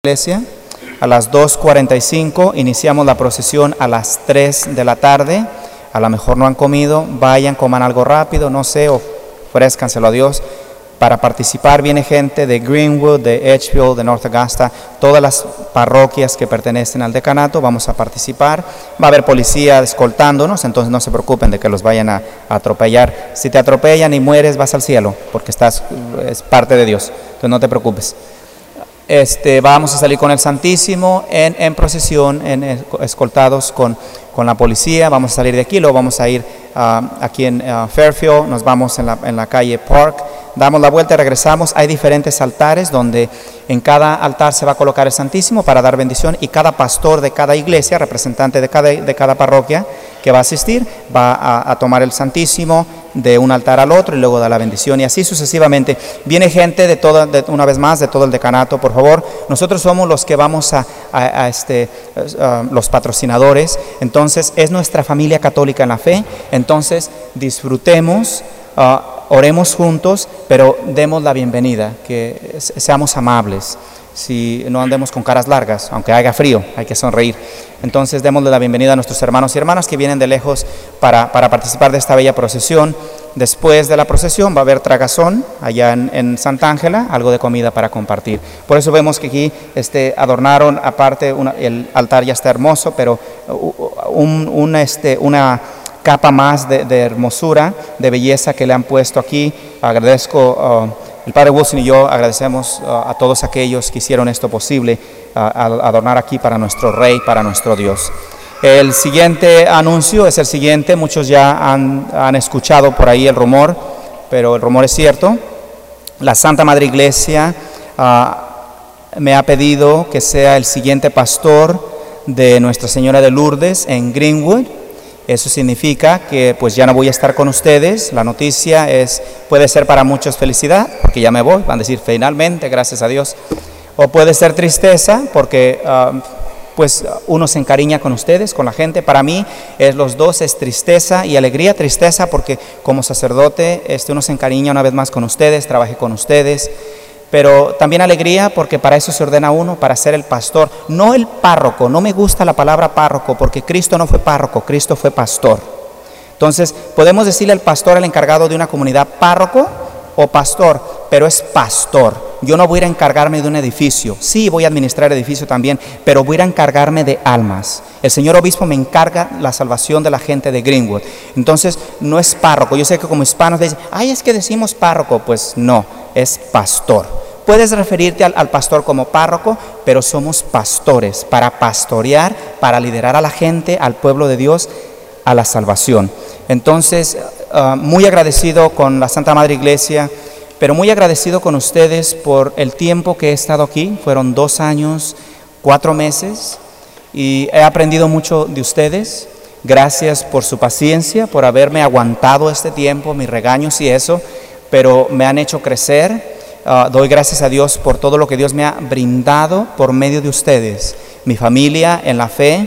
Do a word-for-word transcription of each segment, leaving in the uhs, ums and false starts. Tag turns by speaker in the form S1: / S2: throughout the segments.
S1: Iglesia. A las dos cuarenta y cinco iniciamos la procesión a las tres de la tarde. A lo mejor no han comido, vayan, coman algo rápido, no sé, ofrézcanselo a Dios. Para participar viene gente de Greenwood, de Edgefield, de North Augusta, todas las parroquias que pertenecen al decanato. Vamos a participar. Va a haber policía escoltándonos, entonces no se preocupen de que los vayan a, a atropellar. Si te atropellan y mueres, vas al cielo, porque estás, es parte de Dios, entonces no te preocupes. Este, vamos a salir con el Santísimo en, en procesión, en, en, escoltados con, con la policía. Vamos a salir de aquí, luego vamos a ir uh, aquí en uh, Fairfield, nos vamos en la, en la calle Park, damos la vuelta y regresamos. Hay diferentes altares donde en cada altar se va a colocar el Santísimo para dar bendición, y cada pastor de cada iglesia, representante de cada, de cada parroquia que va a asistir, va a, a tomar el Santísimo de un altar al otro y luego da la bendición, y así sucesivamente. Viene gente de toda, de, una vez más, de todo el decanato. Por favor, nosotros somos los que vamos a, a, a este, uh, los patrocinadores, entonces es nuestra familia católica en la fe. Entonces disfrutemos, uh, oremos juntos, pero demos la bienvenida, que seamos amables. Si no andemos con caras largas, aunque haga frío, hay que sonreír. Entonces démosle la bienvenida a nuestros hermanos y hermanas que vienen de lejos para, para participar de esta bella procesión. Después de la procesión va a haber tragazón allá en, en Santa Ángela, algo de comida para compartir. Por eso vemos que aquí este, adornaron, aparte una, el altar ya está hermoso, pero un, un, este, una capa más de, de hermosura, de belleza que le han puesto aquí. Agradezco... Uh, El Padre Wilson y yo agradecemos uh, a todos aquellos que hicieron esto posible, uh, a adornar aquí para nuestro Rey, para nuestro Dios. El siguiente anuncio es el siguiente. Muchos ya han, han escuchado por ahí el rumor, pero el rumor es cierto. La Santa Madre Iglesia uh, me ha pedido que sea el siguiente pastor de Nuestra Señora de Lourdes en Greenwood. Eso significa que pues ya no voy a estar con ustedes. La noticia es, puede ser para muchos felicidad, porque ya me voy, van a decir finalmente, gracias a Dios. O puede ser tristeza, porque uh, pues uno se encariña con ustedes, con la gente. Para mí es los dos, es tristeza y alegría. Tristeza porque como sacerdote este, uno se encariña una vez más con ustedes, trabajé con ustedes. Pero también alegría porque para eso se ordena uno, para ser el pastor, no el párroco. No me gusta la palabra párroco porque Cristo no fue párroco, Cristo fue pastor. Entonces podemos decirle al pastor, el encargado de una comunidad, párroco o pastor, pero es pastor. Yo no voy a ir a encargarme de un edificio, sí voy a administrar edificio también, pero voy a ir a encargarme de almas. El señor obispo me encarga la salvación de la gente de Greenwood. Entonces no es párroco. Yo sé que como hispanos dicen, ay, es que decimos párroco. Pues no, es pastor. Puedes referirte al, al pastor como párroco, pero somos pastores para pastorear, para liderar a la gente, al pueblo de Dios, a la salvación. Entonces, uh, muy agradecido con la Santa Madre Iglesia, pero muy agradecido con ustedes por el tiempo que he estado aquí. Fueron dos años, cuatro meses, y he aprendido mucho de ustedes. Gracias por su paciencia, por haberme aguantado este tiempo, mis regaños y eso, pero me han hecho crecer. Uh, doy gracias a Dios por todo lo que Dios me ha brindado por medio de ustedes, mi familia en la fe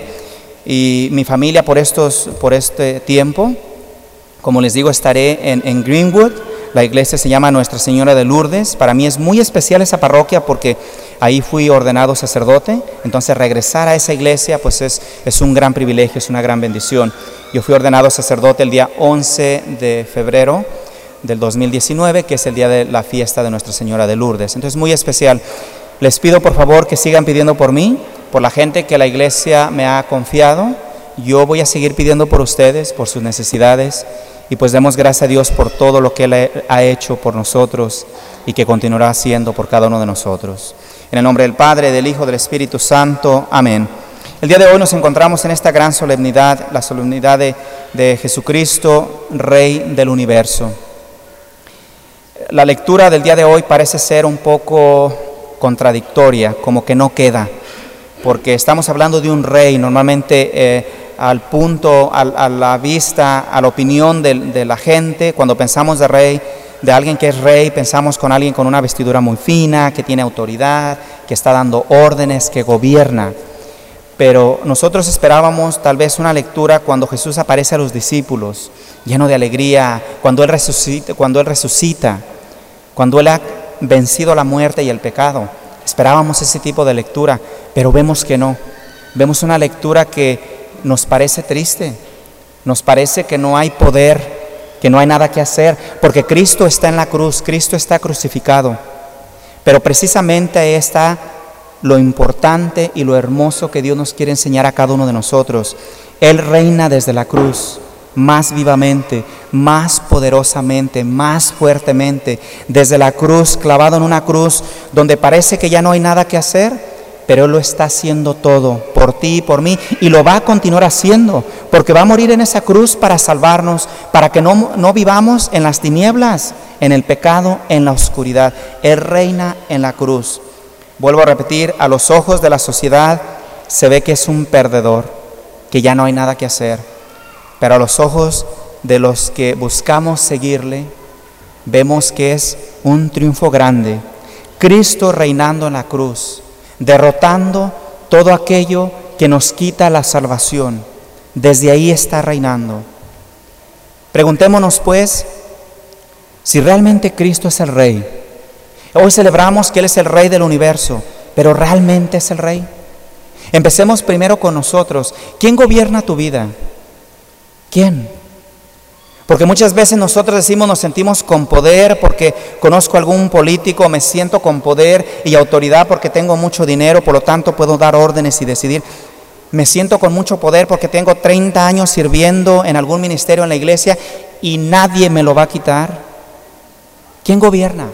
S1: y mi familia por, estos, por este tiempo. Como les digo, estaré en, en Greenwood. La iglesia se llama Nuestra Señora de Lourdes. Para mí es muy especial esa parroquia porque ahí fui ordenado sacerdote. Entonces regresar a esa iglesia pues es, es un gran privilegio, es una gran bendición. Yo fui ordenado sacerdote el día once de febrero del dos mil diecinueve, que es el día de la fiesta de Nuestra Señora de Lourdes. Entonces muy especial. Les pido por favor que sigan pidiendo por mí, por la gente que la iglesia me ha confiado. Yo voy a seguir pidiendo por ustedes, por sus necesidades, y pues demos gracias a Dios por todo lo que Él ha hecho por nosotros y que continuará haciendo por cada uno de nosotros. En el nombre del Padre, del Hijo, del Espíritu Santo. Amén. El día de hoy nos encontramos en esta gran solemnidad, la solemnidad de, de Jesucristo, Rey del universo. La lectura del día de hoy parece ser un poco contradictoria, como que no queda, porque estamos hablando de un rey. Normalmente eh, al punto, al, a la vista, a la opinión de, de la gente, cuando pensamos de rey, de alguien que es rey, pensamos con alguien con una vestidura muy fina, que tiene autoridad, que está dando órdenes, que gobierna. Pero nosotros esperábamos tal vez una lectura cuando Jesús aparece a los discípulos, lleno de alegría, cuando Él resucita, cuando Él resucita, cuando Él ha vencido la muerte y el pecado. Esperábamos ese tipo de lectura, pero vemos que no. Vemos una lectura que nos parece triste, nos parece que no hay poder, que no hay nada que hacer, porque Cristo está en la cruz, Cristo está crucificado. Pero precisamente ahí está lo importante y lo hermoso que Dios nos quiere enseñar a cada uno de nosotros. Él reina desde la cruz, más vivamente, más poderosamente, más fuertemente, desde la cruz, clavado en una cruz donde parece que ya no hay nada que hacer, pero Él lo está haciendo todo por ti y por mí, y lo va a continuar haciendo, porque va a morir en esa cruz para salvarnos, para que no, no vivamos en las tinieblas, en el pecado, en la oscuridad. Él reina en la cruz. Vuelvo a repetir, a los ojos de la sociedad se ve que es un perdedor, que ya no hay nada que hacer. Pero a los ojos de los que buscamos seguirle, vemos que es un triunfo grande. Cristo reinando en la cruz, derrotando todo aquello que nos quita la salvación. Desde ahí está reinando. Preguntémonos pues, si realmente Cristo es el Rey. Hoy celebramos que Él es el Rey del universo, pero ¿realmente es el Rey? Empecemos primero con nosotros. ¿Quién gobierna tu vida? ¿Quién? Porque muchas veces nosotros decimos, nos sentimos con poder porque conozco a algún político, me siento con poder y autoridad porque tengo mucho dinero, por lo tanto puedo dar órdenes y decidir. Me siento con mucho poder porque tengo treinta años sirviendo en algún ministerio en la iglesia y nadie me lo va a quitar. ¿Quién gobierna?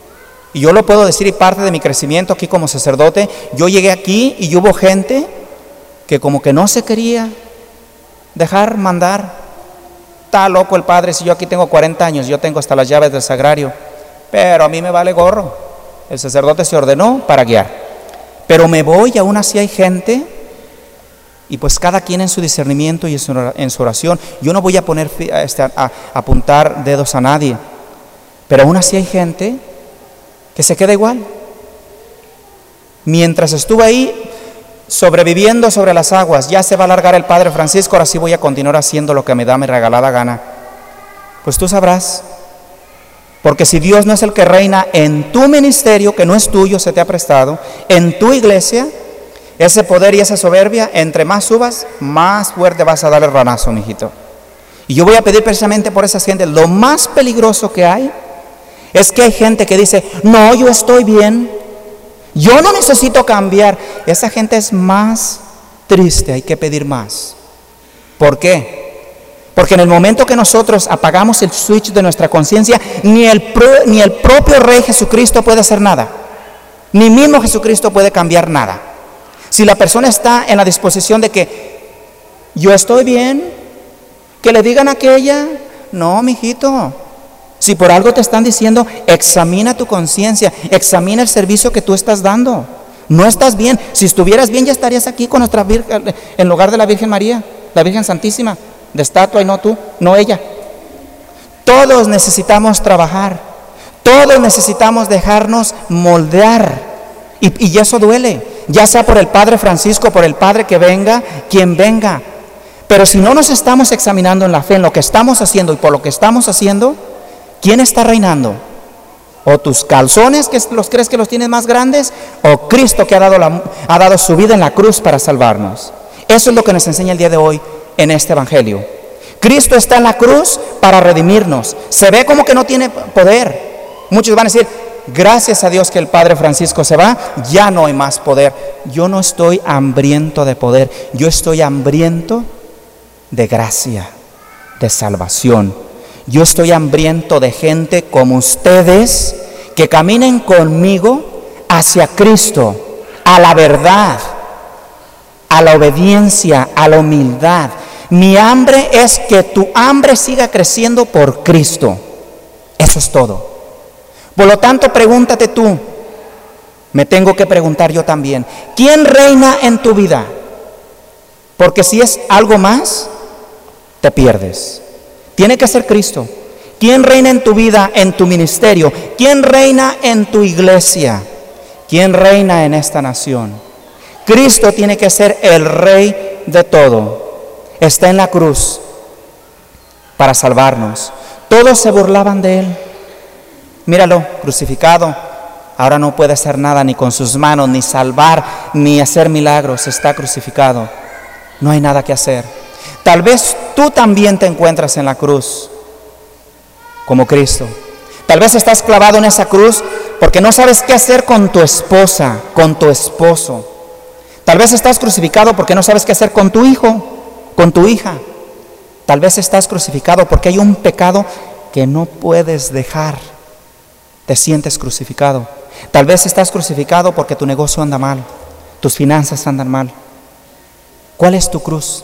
S1: Y yo lo puedo decir, y parte de mi crecimiento aquí como sacerdote, yo llegué aquí y hubo gente que como que no se quería dejar mandar. Está loco el padre, si yo aquí tengo cuarenta años, yo tengo hasta las llaves del sagrario, pero a mí me vale gorro. El sacerdote se ordenó para guiar, pero me voy y aún así hay gente, y pues cada quien en su discernimiento y en su oración. Yo no voy a poner este, a, a apuntar dedos a nadie, pero aún así hay gente que se queda igual. Mientras estuve ahí sobreviviendo sobre las aguas, ya se va a largar el Padre Francisco, ahora sí voy a continuar haciendo lo que me da mi regalada gana. Pues tú sabrás, porque si Dios no es el que reina en tu ministerio, que no es tuyo, se te ha prestado, en tu iglesia, ese poder y esa soberbia, entre más subas, más fuerte vas a dar el ranazo, mijito. Y yo voy a pedir precisamente por esas gentes. Lo más peligroso que hay es que hay gente que dice, no, yo estoy bien, yo no necesito cambiar. Esa gente es más triste, hay que pedir más. ¿Por qué? Porque en el momento que nosotros apagamos el switch de nuestra conciencia, ni el, pro, ni el propio Rey Jesucristo puede hacer nada, ni mismo Jesucristo puede cambiar nada. Si la persona está en la disposición de que yo estoy bien, que le digan a aquella, no, mijito. Si por algo te están diciendo, examina tu conciencia, examina el servicio que tú estás dando. No estás bien. Si estuvieras bien, ya estarías aquí con nuestra Virgen, en lugar de la Virgen María, la Virgen Santísima, de estatua, y no tú, no ella. Todos necesitamos trabajar, todos necesitamos dejarnos moldear, y, y eso duele, ya sea por el Padre Francisco, por el Padre que venga, quien venga. Pero si no nos estamos examinando en la fe, en lo que estamos haciendo y por lo que estamos haciendo, ¿quién está reinando? ¿O tus calzones, que los crees que los tienes más grandes? ¿O Cristo, que ha dado, la, ha dado su vida en la cruz para salvarnos? Eso es lo que nos enseña el día de hoy en este evangelio. Cristo está en la cruz para redimirnos. Se ve como que no tiene poder. Muchos van a decir, gracias a Dios que el Padre Francisco se va, ya no hay más poder. Yo no estoy hambriento de poder, yo estoy hambriento de gracia, de salvación. Yo estoy hambriento de gente como ustedes que caminen conmigo hacia Cristo, a la verdad, a la obediencia, a la humildad. Mi hambre es que tu hambre siga creciendo por Cristo. Eso es todo. Por lo tanto, pregúntate tú, me tengo que preguntar yo también, ¿quién reina en tu vida? Porque si es algo más, te pierdes. Tiene que ser Cristo. ¿Quién reina en tu vida, en tu ministerio? ¿Quién reina en tu iglesia? ¿Quién reina en esta nación? Cristo tiene que ser el Rey de todo. Está en la cruz para salvarnos. Todos se burlaban de Él. Míralo, crucificado. ahora no puede hacer nada ni con sus manos, ni salvar, ni hacer milagros, está crucificado. No hay nada que hacer. Tal vez tú también te encuentras en la cruz como Cristo. Tal vez estás clavado en esa cruz porque no sabes qué hacer con tu esposa, con tu esposo. Tal vez estás crucificado porque no sabes qué hacer con tu hijo, con tu hija. Tal vez estás crucificado porque hay un pecado que no puedes dejar. Te sientes crucificado. Tal vez estás crucificado porque tu negocio anda mal, tus finanzas andan mal. ¿Cuál es tu cruz?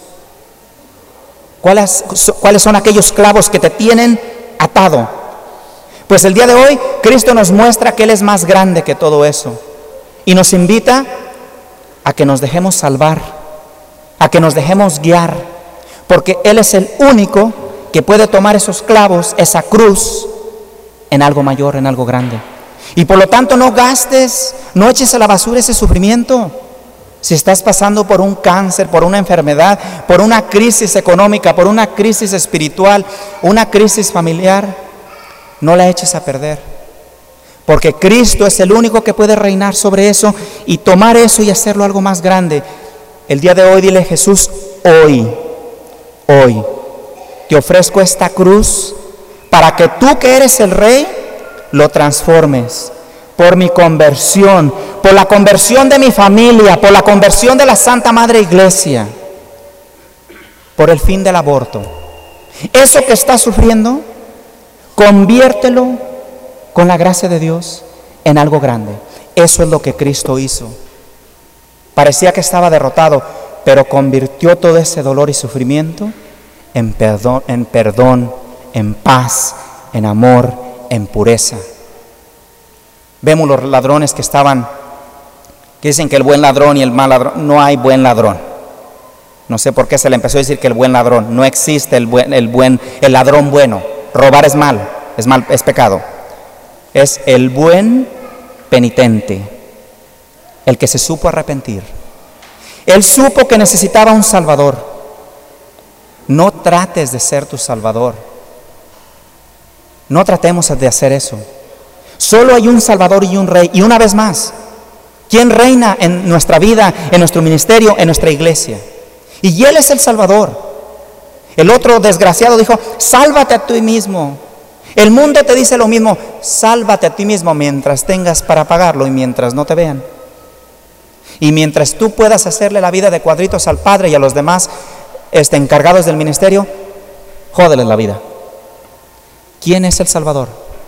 S1: ¿Cuáles, cuáles son aquellos clavos que te tienen atado? Pues el día de hoy Cristo nos muestra que Él es más grande que todo eso y nos invita a que nos dejemos salvar, a que nos dejemos guiar, porque Él es el único que puede tomar esos clavos, esa cruz, en algo mayor, en algo grande. Y por lo tanto no gastes, no eches a la basura ese sufrimiento. Si estás pasando por un cáncer, por una enfermedad, por una crisis económica, por una crisis espiritual, una crisis familiar, no la eches a perder. Porque Cristo es el único que puede reinar sobre eso y tomar eso y hacerlo algo más grande. El día de hoy dile: Jesús, hoy, hoy te ofrezco esta cruz para que tú, que eres el Rey, lo transformes por mi conversión, por la conversión de mi familia, por la conversión de la Santa Madre Iglesia, por el fin del aborto. Eso que estás sufriendo, conviértelo con la gracia de Dios en algo grande. Eso es lo que Cristo hizo. Parecía que estaba derrotado, pero convirtió todo ese dolor y sufrimiento en perdón, en perdón, en paz, en amor, en pureza. Vemos los ladrones que estaban, que dicen que el buen ladrón y el mal ladrón. No hay buen ladrón. No sé por qué se le empezó a decir que el buen ladrón. No existe el buen, el buen, el ladrón bueno. Robar es mal, es mal, es pecado. Es el buen penitente, el que se supo arrepentir. Él supo que necesitaba un Salvador. No trates de ser tu Salvador. No tratemos de hacer eso. Solo hay un Salvador y un Rey. Y una vez más, ¿quién reina en nuestra vida, en nuestro ministerio, en nuestra iglesia? Y Él es el Salvador. El otro desgraciado dijo: sálvate a ti mismo. El mundo te dice lo mismo: sálvate a ti mismo mientras tengas para pagarlo y mientras no te vean. Y mientras tú puedas hacerle la vida de cuadritos al Padre y a los demás este, encargados del ministerio, jódeles la vida. ¿Quién es el Salvador?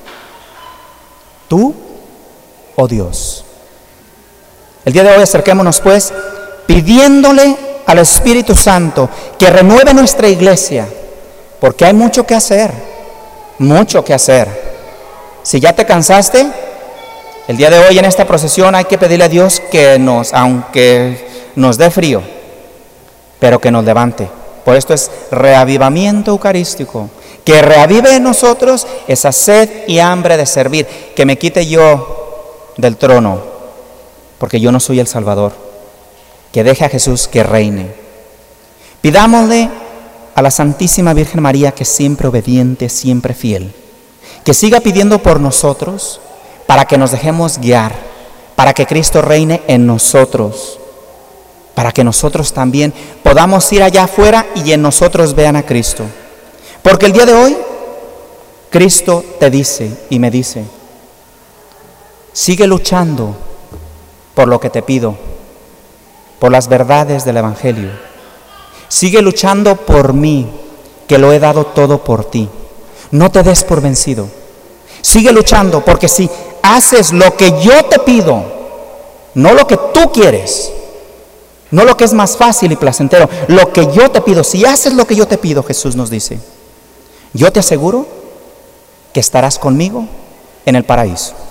S1: ¿Tú o Dios? El día de hoy acerquémonos pues pidiéndole al Espíritu Santo que renueve nuestra iglesia, porque hay mucho que hacer, mucho que hacer. Si ya te cansaste, el día de hoy en esta procesión hay que pedirle a Dios que nos, aunque nos dé frío, pero que nos levante. Por esto es reavivamiento eucarístico, que reavive en nosotros esa sed y hambre de servir, que me quite yo del trono, porque yo no soy el Salvador, que deje a Jesús que reine. Pidámosle a la Santísima Virgen María, que es siempre obediente, siempre fiel, que siga pidiendo por nosotros, para que nos dejemos guiar, para que Cristo reine en nosotros, para que nosotros también podamos ir allá afuera y en nosotros vean a Cristo. Porque el día de hoy, Cristo te dice y me dice: sigue luchando por lo que te pido, por las verdades del Evangelio. Sigue luchando por mí, que lo he dado todo por ti. No te des por vencido. Sigue luchando, porque si haces lo que yo te pido, no lo que tú quieres, no lo que es más fácil y placentero, lo que yo te pido, si haces lo que yo te pido, Jesús nos dice, yo te aseguro que estarás conmigo en el paraíso.